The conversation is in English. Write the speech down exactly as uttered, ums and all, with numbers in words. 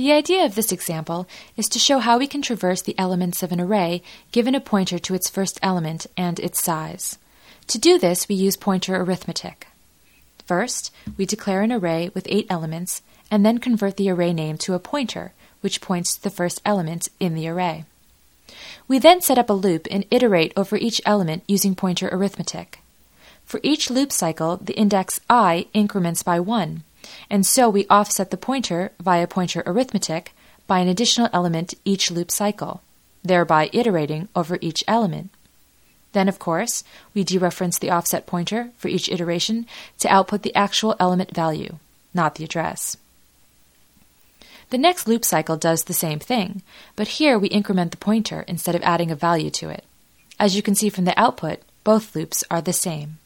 The idea of this example is to show how we can traverse the elements of an array given a pointer to its first element and its size. To do this, we use pointer arithmetic. First, we declare an array with eight elements and then convert the array name to a pointer, which points to the first element in the array. We then set up a loop and iterate over each element using pointer arithmetic. For each loop cycle, the index I increments by one, and so we offset the pointer via pointer arithmetic by an additional element each loop cycle, thereby iterating over each element. Then, of course, we dereference the offset pointer for each iteration to output the actual element value, not the address. The next loop cycle does the same thing, but here we increment the pointer instead of adding a value to it. As you can see from the output, both loops are the same.